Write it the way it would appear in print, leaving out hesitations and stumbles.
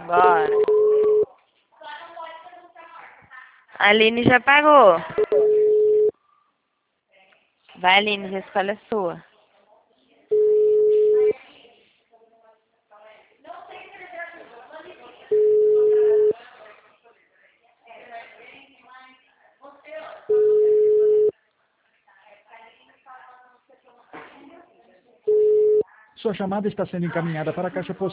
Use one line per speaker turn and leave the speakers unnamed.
Bora. A Aline já pagou. Vai, Aline, já escolhe a sua.
Sua chamada está sendo encaminhada para a caixa postal.